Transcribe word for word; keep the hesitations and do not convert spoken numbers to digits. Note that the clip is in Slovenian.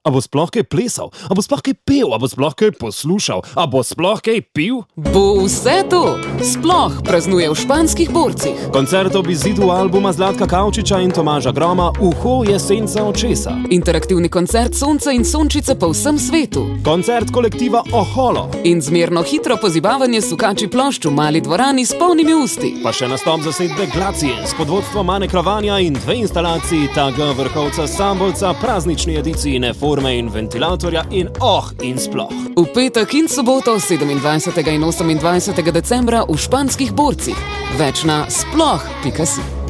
A bo sploh kaj plesal? A bo sploh kaj pel? A bo sploh kaj poslušal? A bo sploh kaj pil? Bo vse to sploh praznuje v Španskih Borcih. Koncert ob izidu albuma Zlatka Kavčiča in Tomaža Groma Uho je senca očesa. Interaktivni koncert Sonca in Sončice po vsem svetu. Koncert kolektiva Oholo. In zmerno hitro pozibavanje Sukači plošč v mali dvorani s polnimi usti. Pa še nastop zasedbe Glacije s pod vodstvom Ane Kravanja in dve instalaciji Taga Vrhovca Sambolca, praznični ediciji Neforme in Ventilatorja in oh in sploh. V petek in soboto sedemindvajsetega in osemindvajsetega decembra v Španskih Borcih. Več na sploh pika si.